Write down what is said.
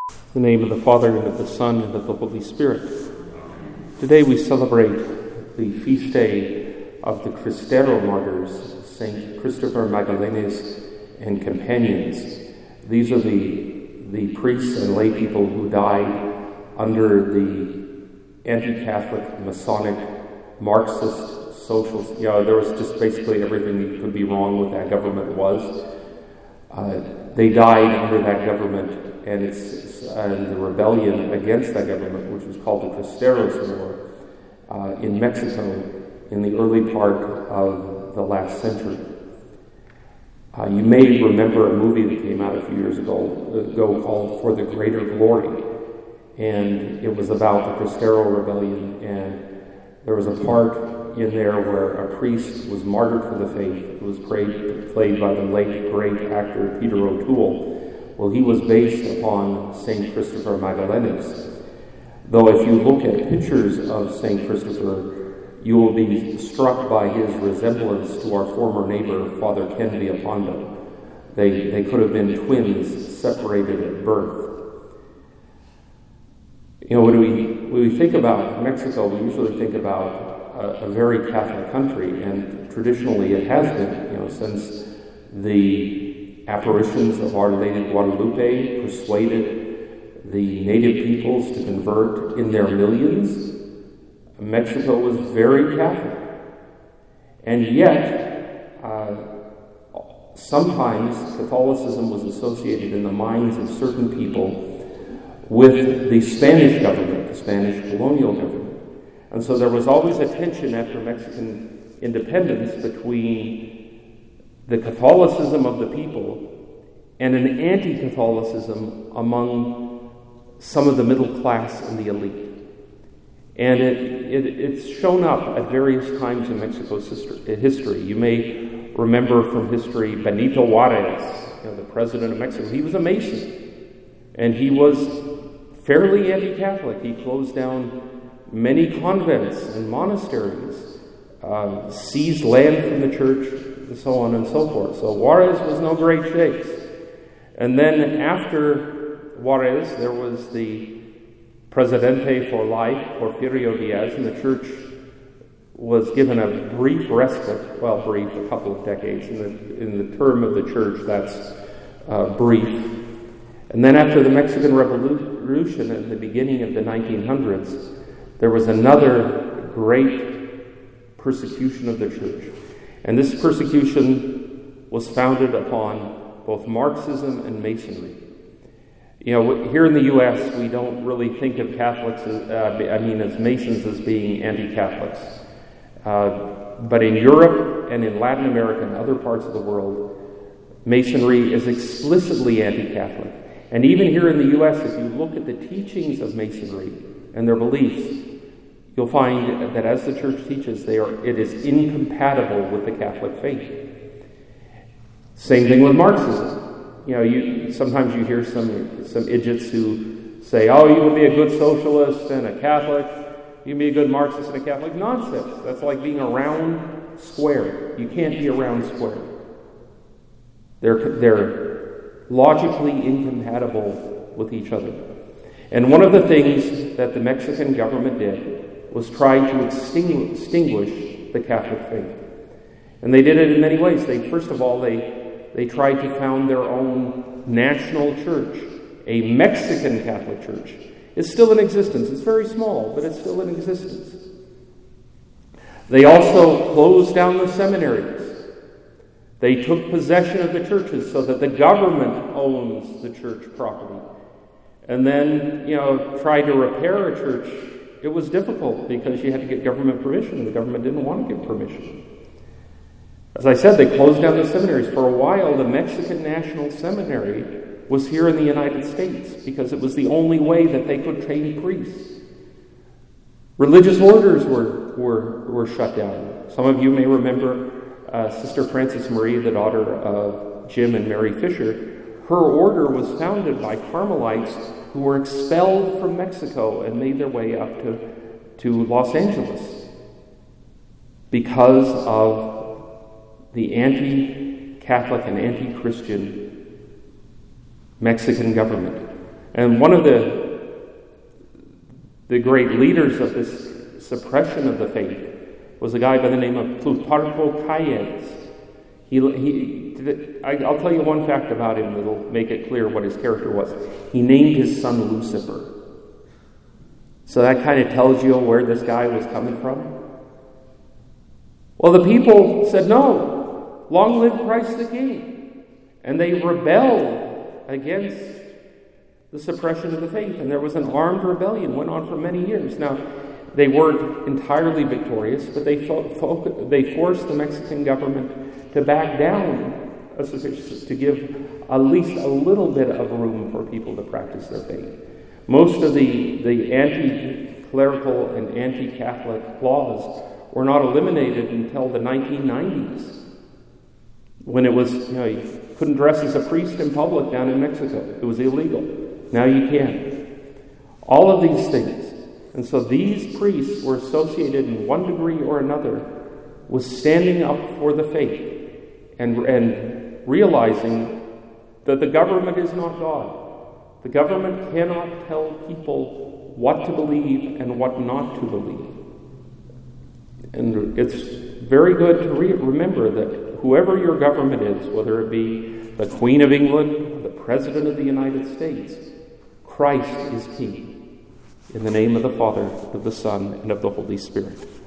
In the name of the Father, and of the Son, and of the Holy Spirit. Today we celebrate the feast day of the Cristero martyrs, St. Christopher Magallanes and companions. These are the priests and lay people who died under the anti-Catholic, Masonic, Marxist, socialist. There was just basically everything that could be wrong with that government was. They died under that government, and the rebellion against that government, which was called the Cristeros War, in Mexico in the early part of the last century. You may remember a movie that came out a few years ago called For the Greater Glory, and it was about the Cristero rebellion, and there was a part in there where a priest was martyred for the faith. It was played by the late great actor Peter O'Toole. Well, he was based upon St. Christopher Magallanes. Though if you look at pictures of St. Christopher, you will be struck by his resemblance to our former neighbor, Father Ken Villalpando. They could have been twins separated at birth. When we think about Mexico, we usually think about a very Catholic country, and traditionally it has been, since the apparitions of Our Lady of Guadalupe persuaded the native peoples to convert in their millions. Mexico was very Catholic. And yet, sometimes Catholicism was associated in the minds of certain people with the Spanish government, the Spanish colonial government. And so there was always a tension after Mexican independence between the Catholicism of the people and an anti-Catholicism among some of the middle class and the elite. And it's shown up at various times in Mexico's history. You may remember from history Benito Juarez, the president of Mexico. He was a Mason, and he was fairly anti-Catholic. He closed down many convents and monasteries, seized land from the church, and so on and so forth. So Juarez was no great shakes. And then after Juarez, there was the Presidente for life, Porfirio Diaz, and the church was given a brief respite. Well, brief, a couple of decades. In the term of the church, that's brief. And then after the Mexican Revolution at the beginning of the 1900s, there was another great persecution of the church. And this persecution was founded upon both Marxism and Masonry. Here in the U.S., we don't really think of Catholics as Masons as being anti-Catholics. But in Europe and in Latin America and other parts of the world, Masonry is explicitly anti-Catholic. And even here in the U.S., if you look at the teachings of Masonry and their beliefs, you'll find that as the church teaches, it is incompatible with the Catholic faith. Same thing with Marxism. Sometimes you hear some idiots who say, "Oh, you can be a good socialist and a Catholic. You can be a good Marxist and a Catholic." Nonsense. That's like being a round square. You can't be a round square. They're logically incompatible with each other. And one of the things that the Mexican government did was try to extinguish the Catholic faith. And they did it in many ways. First of all, they tried to found their own national church, a Mexican Catholic church. It's still in existence. It's very small, but it's still in existence. They also closed down the seminaries. They took possession of the churches so that the government owns the church property. And then, tried to repair a church. It was difficult because you had to get government permission, and the government didn't want to give permission. As I said, they closed down the seminaries. For a while, the Mexican National Seminary was here in the United States because it was the only way that they could train priests. Religious orders were shut down. Some of you may remember Sister Frances Marie, the daughter of Jim and Mary Fisher. Her order was founded by Carmelites who were expelled from Mexico and made their way up to Los Angeles because of the anti-Catholic and anti-Christian Mexican government. And one of the great leaders of this suppression of the faith was a guy by the name of Plutarco Calles. I'll tell you one fact about him that will make it clear what his character was. He named his son Lucifer. So that kind of tells you where this guy was coming from. Well, the people said, no, long live Christ the King. And they rebelled against the suppression of the faith. And there was an armed rebellion, went on for many years. Now, they weren't entirely victorious, but they forced the Mexican government to back down, to give at least a little bit of room for people to practice their faith. Most of the anti-clerical and anti-Catholic laws were not eliminated until the 1990s, when it was, you couldn't dress as a priest in public down in Mexico. It was illegal. Now you can. All of these things. And so these priests were associated in one degree or another with standing up for the faith and realizing that the government is not God. The government cannot tell people what to believe and what not to believe. And it's very good to remember that whoever your government is, whether it be the Queen of England or the President of the United States, Christ is King. In the name of the Father, of the Son, and of the Holy Spirit.